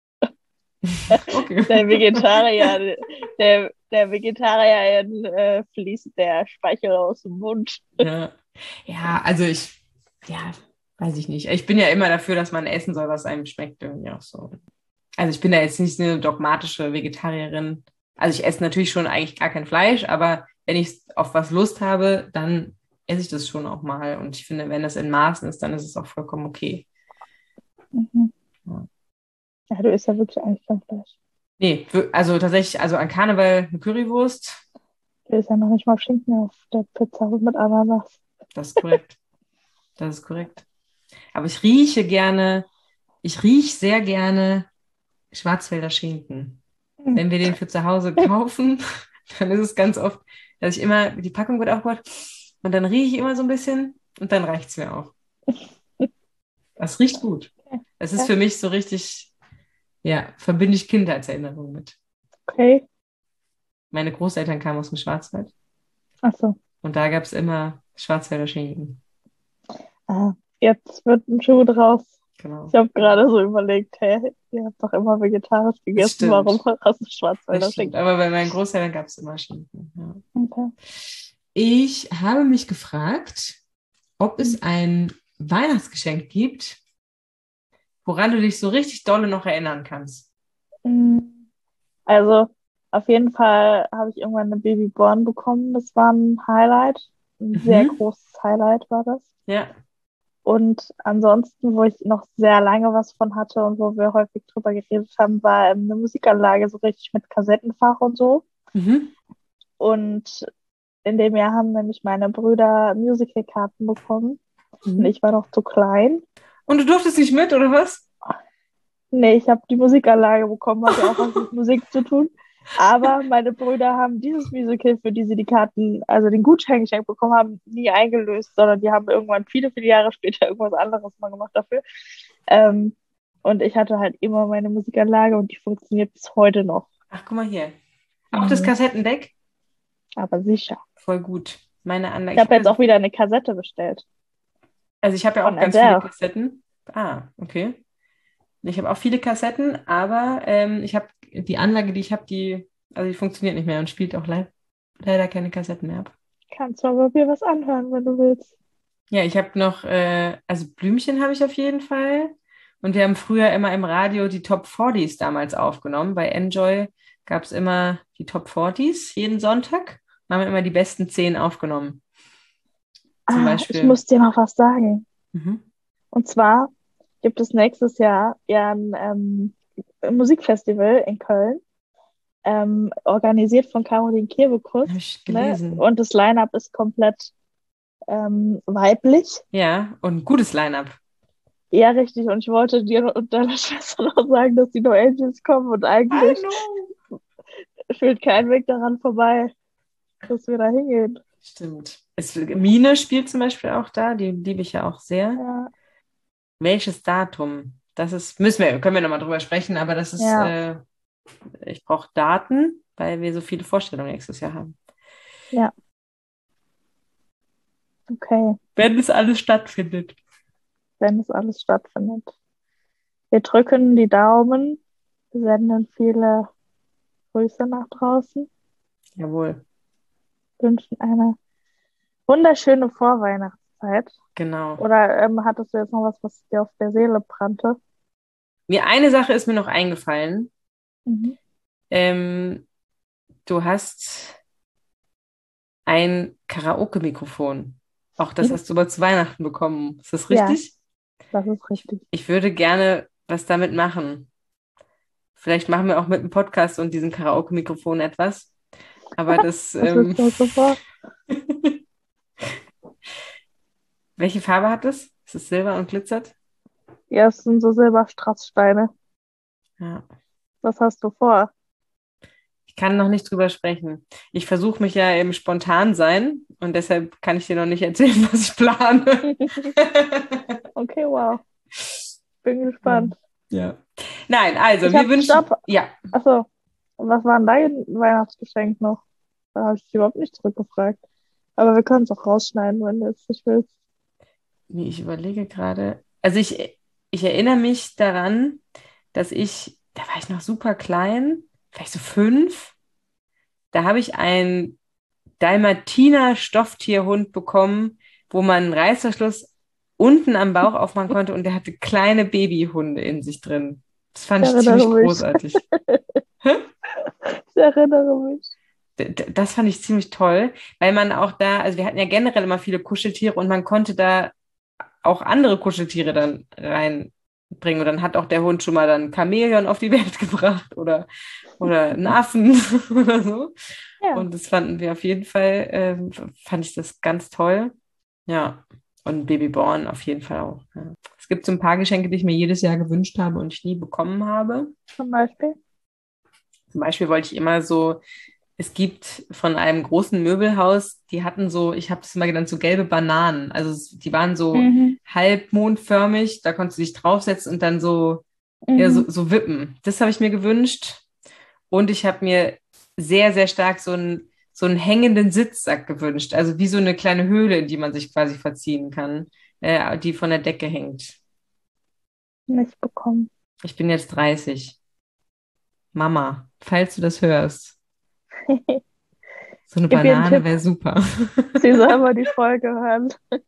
S2: Okay.
S1: Der Vegetarier, der, der Vegetarier äh, fließt der Speichel aus dem Mund.
S2: Ja. Ja, also ich, ja, weiß ich nicht. Ich bin ja immer dafür, dass man essen soll, was einem schmeckt, irgendwie auch so. Also ich bin da jetzt nicht eine dogmatische Vegetarierin. Also ich esse natürlich schon eigentlich gar kein Fleisch, aber wenn ich auf was Lust habe, dann esse ich das schon auch mal. Und ich finde, wenn das in Maßen ist, dann ist es auch vollkommen okay.
S1: Mhm.
S2: Ja.
S1: Ja, du isst ja wirklich eigentlich kein Fleisch.
S2: Nee, wir- also tatsächlich, also an Karneval eine Currywurst,
S1: Du isst ja noch nicht mal Schinken auf der Pizza mit Ananas.
S2: das ist korrekt. Das ist korrekt. Aber ich rieche gerne, ich rieche sehr gerne Schwarzwälder Schinken.
S1: Hm.
S2: Wenn wir den für zu Hause kaufen, dann ist es ganz oft, dass ich immer, die Packung wird aufgebaut und dann rieche ich immer so ein bisschen und dann reicht es mir auch. Das riecht gut. Es ist
S1: Ja.
S2: für mich so richtig, ja, verbinde ich Kindheitserinnerungen mit.
S1: Okay.
S2: Meine Großeltern kamen aus dem Schwarzwald
S1: Ach so.
S2: und da gab es immer Schwarzwälder Schinken.
S1: Ah, jetzt wird ein Schuh draus.
S2: Genau.
S1: Ich habe gerade so überlegt, hey, ihr habt doch immer vegetarisch
S2: Das
S1: gegessen,
S2: stimmt.
S1: warum aus dem
S2: Das
S1: Schwarzwälder
S2: stimmt.
S1: Schinken?
S2: Aber bei meinen Großeltern gab es immer Schinken. Ja.
S1: Okay.
S2: Ich habe mich gefragt, ob
S1: Mhm.
S2: es ein Weihnachtsgeschenk gibt, woran du dich so richtig dolle noch erinnern kannst.
S1: Mm, Also, auf jeden Fall habe ich irgendwann eine Babyborn bekommen. Das war ein Highlight. Ein sehr
S2: Mhm.
S1: großes Highlight war das.
S2: Ja.
S1: Und ansonsten, wo ich noch sehr lange was von hatte und wo wir häufig drüber geredet haben, war ähm, eine Musikanlage, so richtig mit Kassettenfach und so.
S2: Mhm.
S1: Und in dem Jahr haben nämlich meine Brüder Musicalkarten bekommen. Und
S2: Mhm.
S1: ich war noch zu klein.
S2: Und du durftest nicht mit, oder was?
S1: Nee, ich habe die Musikanlage bekommen, hat ja auch was mit Musik zu tun. Aber meine Brüder haben dieses Musical, für die sie die Karten, also den Gutschein geschenkt bekommen haben, nie eingelöst, sondern die haben irgendwann viele, viele Jahre später irgendwas anderes mal gemacht dafür. Ähm, und ich hatte halt immer meine Musikanlage und die funktioniert bis heute noch.
S2: Ach, guck mal hier. Auch das
S1: Mhm.
S2: Kassettendeck?
S1: Aber sicher.
S2: Voll gut. Meine Anlage.
S1: Ich
S2: Ich
S1: habe
S2: habe ja
S1: jetzt
S2: so
S1: auch wieder
S2: viele.
S1: eine Kassette bestellt
S2: Also ich habe ja auch
S1: von
S2: ganz viele
S1: Adele.
S2: Kassetten. Ah, okay. Ich habe auch viele Kassetten, aber ähm, ich habe die Anlage, die ich habe, die, also die funktioniert nicht mehr und spielt auch le leider keine Kassetten mehr ab.
S1: Kannst du aber mir was anhören, wenn du willst.
S2: Ja, ich habe noch, äh, also Blümchen habe ich auf jeden Fall. Und wir haben früher immer im Radio die Top vierzig damals aufgenommen. Bei Enjoy gab es immer die Top vierzig jeden Sonntag. Da haben wir immer die besten zehn aufgenommen. Zum
S1: Ah, ich
S2: Beispiel.
S1: muss dir noch was sagen.
S2: Mhm.
S1: Und zwar gibt es nächstes Jahr ja ein ähm, Musikfestival in Köln, ähm, organisiert von Caroline Kebekus,
S2: Habe ich
S1: ne?
S2: gelesen.
S1: Und das Line-Up ist komplett ähm, weiblich.
S2: Ja, und ein gutes Line-up.
S1: Ja, richtig. Und ich wollte dir und deiner Schwester noch sagen, dass die No Angels kommen und eigentlich
S2: Hallo.
S1: führt kein Weg daran vorbei, dass wir da hingehen.
S2: Stimmt. Es, Mine spielt zum Beispiel auch da, die liebe ich ja auch sehr.
S1: Ja,
S2: Welches Datum? Das ist, müssen wir, können wir nochmal drüber sprechen, aber das ist,
S1: ja,
S2: äh, ich brauche Daten, weil wir so viele Vorstellungen nächstes Jahr haben.
S1: ja, okay,
S2: Wenn es alles stattfindet.
S1: wenn es alles stattfindet. Wir drücken die Daumen, senden viele Grüße nach draußen,
S2: Jawohl,
S1: wünschen eine wunderschöne Vorweihnachtszeit.
S2: genau.
S1: Oder ähm, hattest du jetzt noch was, was dir auf der Seele brannte?
S2: Mir eine Sache ist mir noch eingefallen.
S1: Mhm.
S2: Ähm, du hast ein Karaoke-Mikrofon. Auch das hast du mal zu Weihnachten bekommen. Ist das
S1: Ja,
S2: richtig?
S1: das ist
S2: Ich,
S1: richtig.
S2: ich würde gerne was damit machen. Vielleicht machen wir auch mit dem Podcast und diesem Karaoke-Mikrofon etwas. Aber das,
S1: Das
S2: ähm,
S1: ist so super.
S2: welche Farbe hat es? Ist es silber und glitzert?
S1: Ja, es sind so Silberstrasssteine.
S2: Ja.
S1: Was hast du vor?
S2: Ich kann noch nicht drüber sprechen. Ich versuche mich ja im Spontan-Sein und deshalb kann ich dir noch nicht erzählen, was ich plane.
S1: Okay, wow. Bin gespannt.
S2: Ja. Nein, also
S1: Ich
S2: wir
S1: hab,
S2: wünschen,
S1: stopp.
S2: ja,
S1: Achso, was war denn dein Weihnachtsgeschenk noch? Da habe ich dich überhaupt nicht zurückgefragt. Aber wir können es auch rausschneiden, wenn du jetzt nicht willst.
S2: nee, ich überlege gerade. Also ich, ich erinnere mich daran, dass ich, da war ich noch super klein, vielleicht so fünf, da habe ich einen Dalmatiner-Stofftierhund bekommen, wo man einen Reißverschluss unten am Bauch aufmachen konnte und der hatte kleine Babyhunde in sich drin. Das
S1: Ich
S2: fand ich
S1: erinnere
S2: ziemlich
S1: mich.
S2: großartig. Hä?
S1: Ich erinnere mich.
S2: D- d- Das fand ich ziemlich toll, weil man auch da, also wir hatten ja generell immer viele Kuscheltiere und man konnte da auch andere Kuscheltiere dann reinbringen. Und dann hat auch der Hund schon mal dann ein Chamäleon auf die Welt gebracht oder, oder einen Affen oder so.
S1: Ja,
S2: Und das fanden wir auf jeden Fall, ähm, fand ich das ganz toll. Ja, und Babyborn auf jeden Fall auch. Ja. Es gibt so ein paar Geschenke, die ich mir jedes Jahr gewünscht habe und ich nie bekommen habe.
S1: zum Beispiel.
S2: Zum Beispiel wollte ich immer so, es gibt von einem großen Möbelhaus, die hatten so, ich habe das immer genannt, so gelbe Bananen. Also es- die waren so
S1: Mhm.
S2: halbmondförmig, da konntest du dich draufsetzen und dann so, ja,
S1: Mhm.
S2: so, so wippen. Das habe ich mir gewünscht. Und ich habe mir sehr, sehr stark so einen, so einen hängenden Sitzsack gewünscht. Also wie so eine kleine Höhle, in die man sich quasi verziehen kann, äh, die von der Decke hängt.
S1: Nicht bekommen.
S2: Ich bin jetzt dreißig. Mama, falls du das hörst, so eine
S1: Ich gebe ihr einen
S2: Banane
S1: Tipp.
S2: wäre super.
S1: Sie soll mal die Folge hören.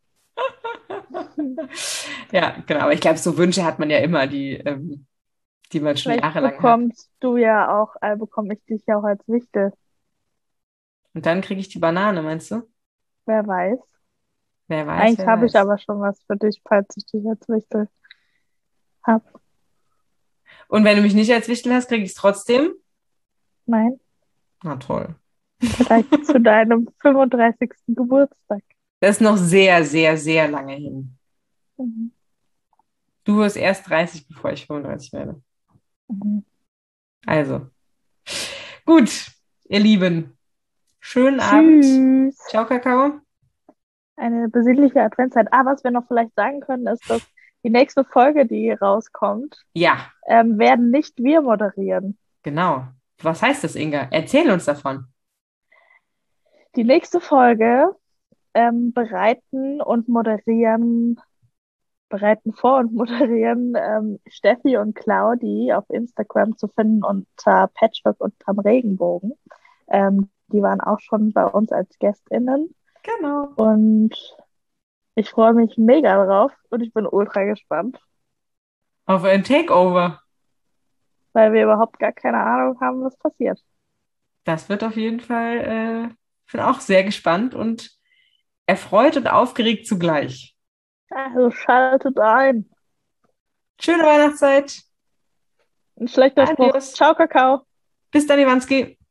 S2: Ja, genau. Aber ich glaube, so Wünsche hat man ja immer, die, ähm, die man schon
S1: Vielleicht
S2: jahrelang hat.
S1: bekommst du ja auch, äh, bekomme ich dich ja auch als Wichtel.
S2: Und dann kriege ich die Banane, meinst du?
S1: Wer weiß.
S2: Wer weiß,
S1: Eigentlich
S2: wer
S1: habe ich
S2: weiß.
S1: aber schon was für dich, falls ich dich als Wichtel habe.
S2: Und wenn du mich nicht als Wichtel hast, kriege ich es trotzdem?
S1: Nein,
S2: Na toll.
S1: vielleicht zu deinem fünfunddreißigsten Geburtstag.
S2: Das ist noch sehr, sehr, sehr lange hin.
S1: Mhm.
S2: Du wirst erst dreißig, bevor ich fünfunddreißig werde.
S1: Mhm.
S2: Also, gut, ihr Lieben. Schönen Abend.
S1: Tschüss.
S2: Ciao, Kakao.
S1: Eine besinnliche Adventszeit. Ah, was wir noch vielleicht sagen können, ist, dass die nächste Folge, die rauskommt,
S2: Ja,
S1: ähm, werden nicht wir moderieren.
S2: genau. Was heißt das, Inga? Erzähl uns davon.
S1: Die nächste Folge ähm, bereiten und moderieren, bereiten vor und moderieren ähm, Steffi und Claudi auf Instagram zu finden unter Patchwork unterm Regenbogen. Ähm, die waren auch schon bei uns als GästInnen
S2: Genau.
S1: und ich freue mich mega drauf und ich bin ultra gespannt,
S2: Auf ein Takeover.
S1: weil wir überhaupt gar keine Ahnung haben, was passiert.
S2: Das wird auf jeden Fall, äh, ich bin auch sehr gespannt und erfreut und aufgeregt zugleich.
S1: Also schaltet ein.
S2: Schöne Weihnachtszeit.
S1: Ein schlechter Spruch.
S2: Adios.
S1: Ciao, Kakao.
S2: Bis dann, Iwanski.